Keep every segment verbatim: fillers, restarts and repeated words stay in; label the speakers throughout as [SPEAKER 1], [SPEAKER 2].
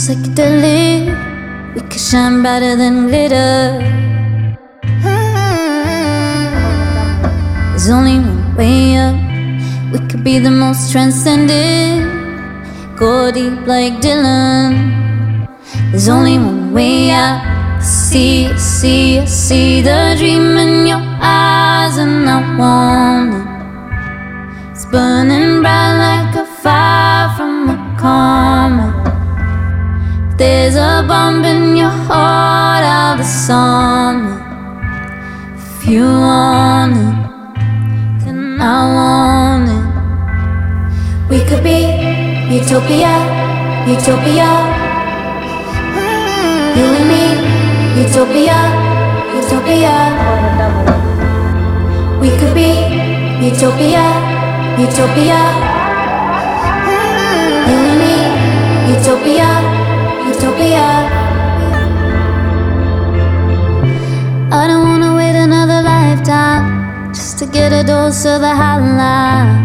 [SPEAKER 1] psychedelic. We could shine brighter than glitter. There's only one way up. We could be the most transcendent. Go deep like Dylan. There's only one way out. I see, I see, I see the dream in your eyes, and I want it. It's burning bright like a fire from a comet. If there's a bomb in your heart, I'll disarm it. If you want it, then I want it. We could be utopia, utopia. You and me, utopia, utopia. We could be utopia, utopia. You and me, utopia, utopia. I don't wanna wait another lifetime just to get a dose of the high life.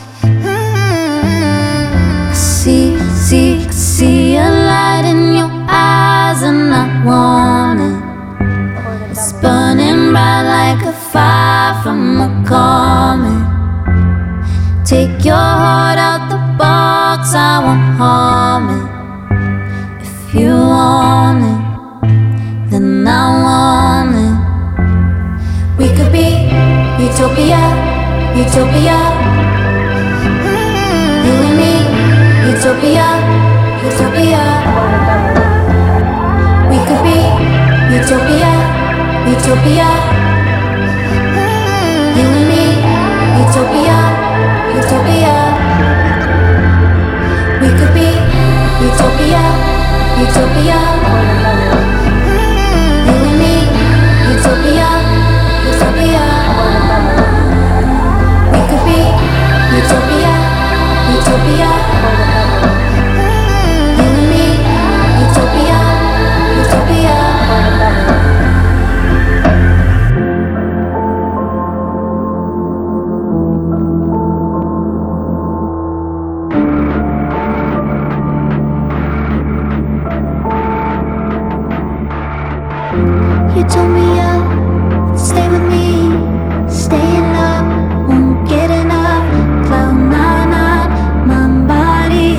[SPEAKER 1] See, see, see a light in your eyes, and I want it. It's burning bright like a fire from a comet. Take your heart out the box, I won't harm it. If you want it, then I want it. We could be utopia, utopia. You and me, utopia, utopia. We could be utopia, utopia. You and me, utopia, utopia. We could be utopia, utopia. You and me, utopia, utopia. We could be utopia, utopia. You and me, utopia, utopia. You told me up, stay with me, stay in love, won't get enough. Cloud nine on my body.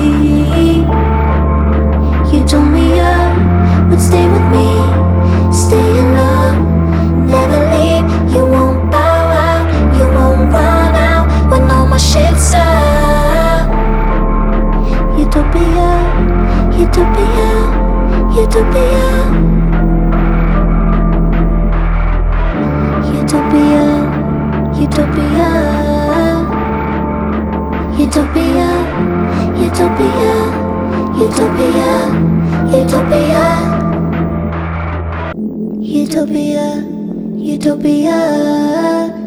[SPEAKER 1] You told me up, would stay with me, stay in love, never leave. You won't bow out, you won't run out when all my shit's up. Utopia, utopia, utopia. Utopia, utopia, utopia, utopia, utopia, utopia, utopia, utopia.